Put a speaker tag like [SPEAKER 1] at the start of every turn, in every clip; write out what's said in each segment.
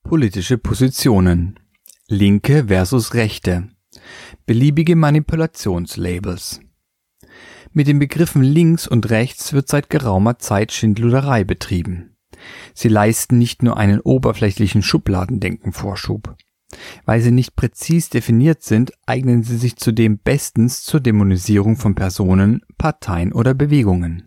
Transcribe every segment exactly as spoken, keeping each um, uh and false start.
[SPEAKER 1] Politische Positionen. Linke versus Rechte. Beliebige Manipulationslabels. Mit den Begriffen links und rechts wird seit geraumer Zeit Schindluderei betrieben. Sie leisten nicht nur einen oberflächlichen Schubladendenken-Vorschub. Weil sie nicht präzis definiert sind, eignen sie sich zudem bestens zur Dämonisierung von Personen, Parteien oder Bewegungen.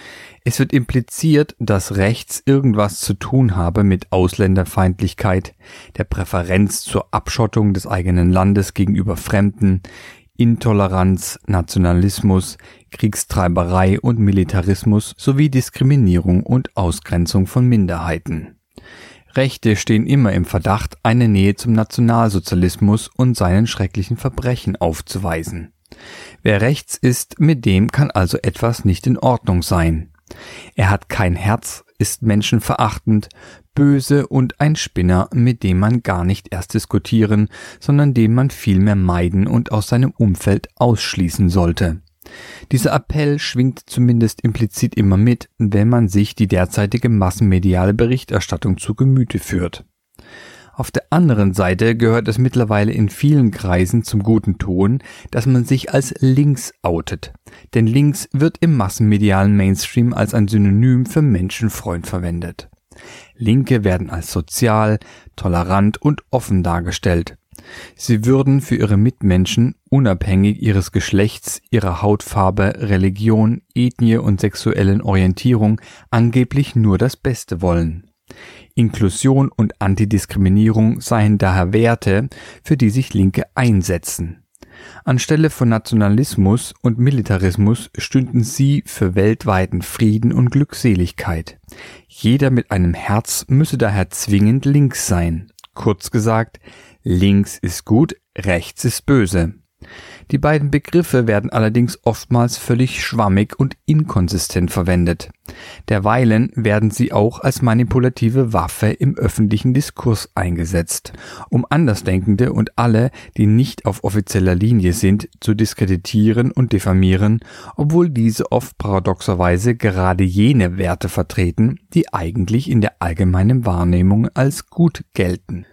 [SPEAKER 1] Es wird impliziert, dass rechts irgendwas zu tun habe mit Ausländerfeindlichkeit, der Präferenz zur Abschottung des eigenen Landes gegenüber Fremden, Intoleranz, Nationalismus, Kriegstreiberei und Militarismus sowie Diskriminierung und Ausgrenzung von Minderheiten. Rechte stehen immer im Verdacht, eine Nähe zum Nationalsozialismus und seinen schrecklichen Verbrechen aufzuweisen. Wer rechts ist, mit dem kann also etwas nicht in Ordnung sein. Er hat kein Herz, ist menschenverachtend, böse und ein Spinner, mit dem man gar nicht erst diskutieren, sondern den man vielmehr meiden und aus seinem Umfeld ausschließen sollte. Dieser Appell schwingt zumindest implizit immer mit, wenn man sich die derzeitige massenmediale Berichterstattung zu Gemüte führt. Auf der anderen Seite gehört es mittlerweile in vielen Kreisen zum guten Ton, dass man sich als links outet. Denn links wird im massenmedialen Mainstream als ein Synonym für Menschenfreund verwendet. Linke werden als sozial, tolerant und offen dargestellt. Sie würden für ihre Mitmenschen, unabhängig ihres Geschlechts, ihrer Hautfarbe, Religion, Ethnie und sexuellen Orientierung, angeblich nur das Beste wollen. Inklusion und Antidiskriminierung seien daher Werte, für die sich Linke einsetzen. Anstelle von Nationalismus und Militarismus stünden sie für weltweiten Frieden und Glückseligkeit. Jeder mit einem Herz müsse daher zwingend links sein. Kurz gesagt, links ist gut, rechts ist böse. Die beiden Begriffe werden allerdings oftmals völlig schwammig und inkonsistent verwendet. Derweilen werden sie auch als manipulative Waffe im öffentlichen Diskurs eingesetzt, um Andersdenkende und alle, die nicht auf offizieller Linie sind, zu diskreditieren und diffamieren, obwohl diese oft paradoxerweise gerade jene Werte vertreten, die eigentlich in der allgemeinen Wahrnehmung als gut gelten.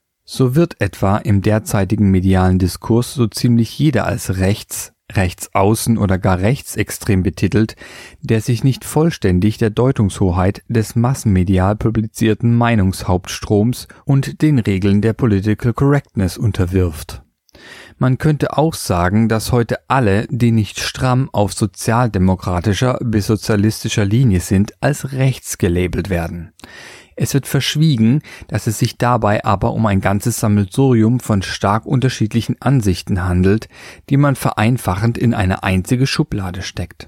[SPEAKER 1] So wird etwa im derzeitigen medialen Diskurs so ziemlich jeder als rechts, rechtsaußen oder gar rechtsextrem betitelt, der sich nicht vollständig der Deutungshoheit des massenmedial publizierten Meinungshauptstroms und den Regeln der Political Correctness unterwirft. Man könnte auch sagen, dass heute alle, die nicht stramm auf sozialdemokratischer bis sozialistischer Linie sind, als rechts gelabelt werden. Es wird verschwiegen, dass es sich dabei aber um ein ganzes Sammelsurium von stark unterschiedlichen Ansichten handelt, die man vereinfachend in eine einzige Schublade steckt.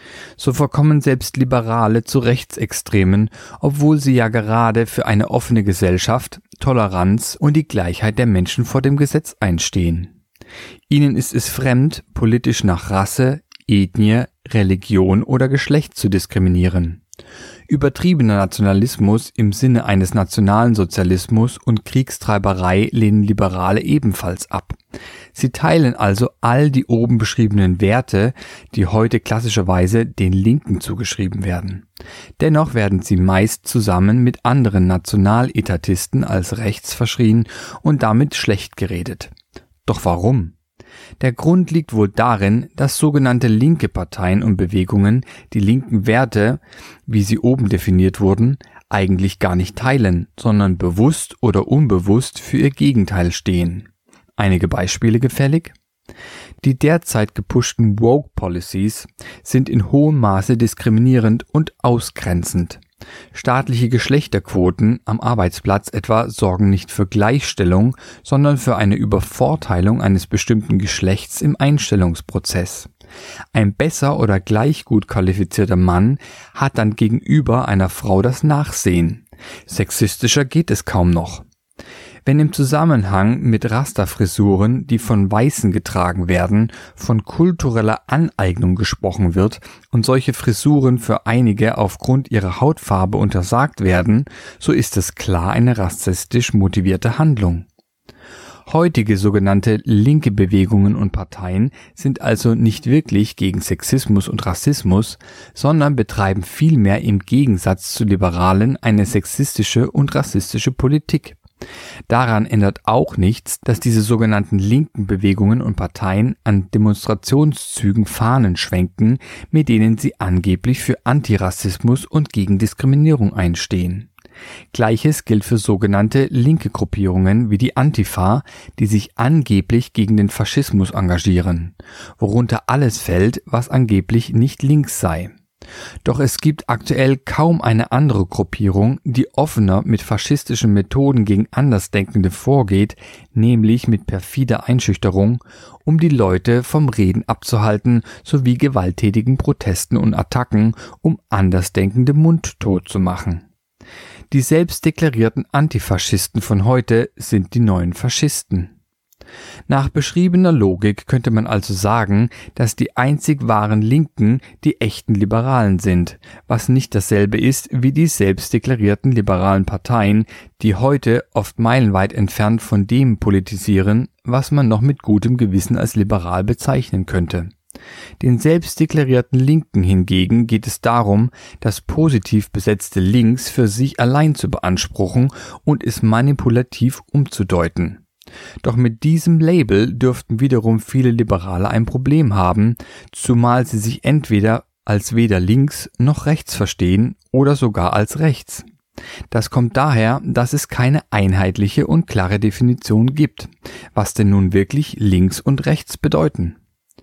[SPEAKER 1] So verkommen selbst Liberale zu Rechtsextremen, obwohl sie ja gerade für eine offene Gesellschaft, Toleranz und die Gleichheit der Menschen vor dem Gesetz einstehen. Ihnen ist es fremd, politisch nach Rasse, Ethnie, Religion oder Geschlecht zu diskriminieren. Übertriebener Nationalismus im Sinne eines nationalen Sozialismus und Kriegstreiberei lehnen Liberale ebenfalls ab. Sie teilen also all die oben beschriebenen Werte, die heute klassischerweise den Linken zugeschrieben werden. Dennoch werden sie meist zusammen mit anderen Nationaletatisten als rechts verschrien und damit schlecht geredet. Doch warum? Der Grund liegt wohl darin, dass sogenannte linke Parteien und Bewegungen die linken Werte, wie sie oben definiert wurden, eigentlich gar nicht teilen, sondern bewusst oder unbewusst für ihr Gegenteil stehen. Einige Beispiele gefällig? Die derzeit gepushten Woke-Policies sind in hohem Maße diskriminierend und ausgrenzend. Staatliche Geschlechterquoten am Arbeitsplatz etwa sorgen nicht für Gleichstellung, sondern für eine Übervorteilung eines bestimmten Geschlechts im Einstellungsprozess. Ein besser oder gleich gut qualifizierter Mann hat dann gegenüber einer Frau das Nachsehen. Sexistischer geht es kaum noch. Wenn im Zusammenhang mit Rasterfrisuren, die von Weißen getragen werden, von kultureller Aneignung gesprochen wird und solche Frisuren für einige aufgrund ihrer Hautfarbe untersagt werden, so ist es klar eine rassistisch motivierte Handlung. Heutige sogenannte linke Bewegungen und Parteien sind also nicht wirklich gegen Sexismus und Rassismus, sondern betreiben vielmehr im Gegensatz zu Liberalen eine sexistische und rassistische Politik. Daran ändert auch nichts, dass diese sogenannten linken Bewegungen und Parteien an Demonstrationszügen Fahnen schwenken, mit denen sie angeblich für Antirassismus und gegen Diskriminierung einstehen. Gleiches gilt für sogenannte linke Gruppierungen wie die Antifa, die sich angeblich gegen den Faschismus engagieren, worunter alles fällt, was angeblich nicht links sei. Doch es gibt aktuell kaum eine andere Gruppierung, die offener mit faschistischen Methoden gegen Andersdenkende vorgeht, nämlich mit perfider Einschüchterung, um die Leute vom Reden abzuhalten, sowie gewalttätigen Protesten und Attacken, um Andersdenkende mundtot zu machen. Die selbst deklarierten Antifaschisten von heute sind die neuen Faschisten. Nach beschriebener Logik könnte man also sagen, dass die einzig wahren Linken die echten Liberalen sind, was nicht dasselbe ist wie die selbst deklarierten liberalen Parteien, die heute oft meilenweit entfernt von dem politisieren, was man noch mit gutem Gewissen als liberal bezeichnen könnte. Den selbst deklarierten Linken hingegen geht es darum, das positiv besetzte Links für sich allein zu beanspruchen und es manipulativ umzudeuten. Doch mit diesem Label dürften wiederum viele Liberale ein Problem haben, zumal sie sich entweder als weder links noch rechts verstehen oder sogar als rechts. Das kommt daher, dass es keine einheitliche und klare Definition gibt, was denn nun wirklich links und rechts bedeuten.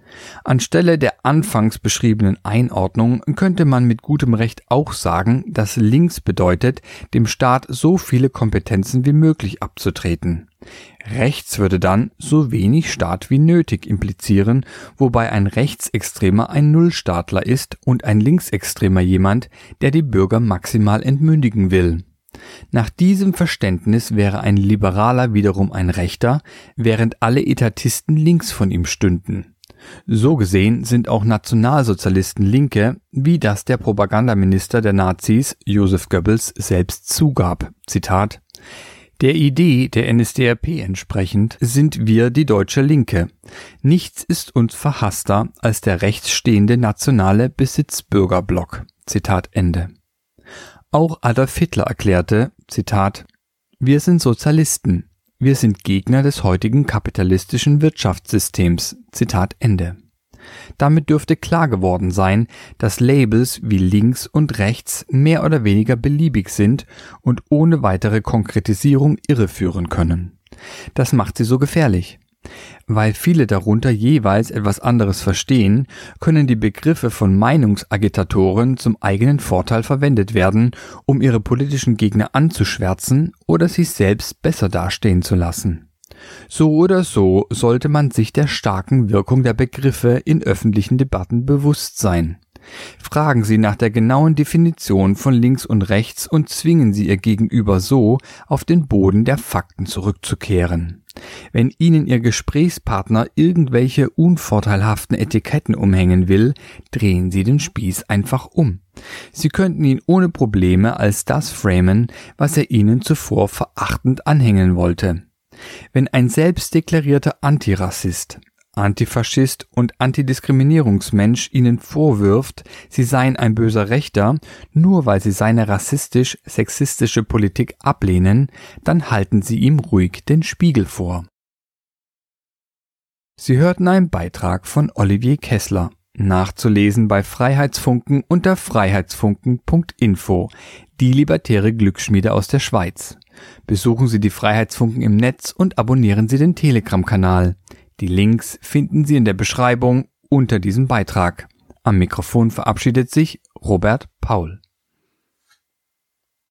[SPEAKER 1] Anstelle der anfangs beschriebenen Einordnung könnte man mit gutem Recht auch sagen, dass links bedeutet, dem Staat so viele Kompetenzen wie möglich abzutreten. Rechts würde dann so wenig Staat wie nötig implizieren, wobei ein Rechtsextremer ein Nullstaatler ist und ein Linksextremer jemand, der die Bürger maximal entmündigen will. Nach diesem Verständnis wäre ein Liberaler wiederum ein Rechter, während alle Etatisten links von ihm stünden. So gesehen sind auch Nationalsozialisten Linke, wie das der Propagandaminister der Nazis, Joseph Goebbels, selbst zugab. Zitat: Der Idee der N S D A P entsprechend sind wir die deutsche Linke. Nichts ist uns verhasster als der rechtsstehende nationale Besitzbürgerblock. Zitat Ende. Auch Adolf Hitler erklärte, Zitat: Wir sind Sozialisten. Wir sind Gegner des heutigen kapitalistischen Wirtschaftssystems. Zitat Ende. Damit dürfte klar geworden sein, dass Labels wie links und rechts mehr oder weniger beliebig sind und ohne weitere Konkretisierung irreführen können. Das macht sie so gefährlich. Weil viele darunter jeweils etwas anderes verstehen, können die Begriffe von Meinungsagitatoren zum eigenen Vorteil verwendet werden, um ihre politischen Gegner anzuschwärzen oder sich selbst besser dastehen zu lassen. So oder so sollte man sich der starken Wirkung der Begriffe in öffentlichen Debatten bewusst sein. Fragen Sie nach der genauen Definition von links und rechts und zwingen Sie Ihr Gegenüber so, auf den Boden der Fakten zurückzukehren. Wenn Ihnen Ihr Gesprächspartner irgendwelche unvorteilhaften Etiketten umhängen will, drehen Sie den Spieß einfach um. Sie könnten ihn ohne Probleme als das framen, was er Ihnen zuvor verachtend anhängen wollte. Wenn ein selbstdeklarierter Antirassist, Antifaschist und Antidiskriminierungsmensch Ihnen vorwirft, Sie seien ein böser Rechter, nur weil Sie seine rassistisch-sexistische Politik ablehnen, dann halten Sie ihm ruhig den Spiegel vor. Sie hörten einen Beitrag von Olivier Kessler, nachzulesen bei Freiheitsfunken unter freiheitsfunken punkt info, die libertäre Glücksschmiede aus der Schweiz. Besuchen Sie die Freiheitsfunken im Netz und abonnieren Sie den Telegram-Kanal. Die Links finden Sie in der Beschreibung unter diesem Beitrag. Am Mikrofon verabschiedet sich Robert Paul.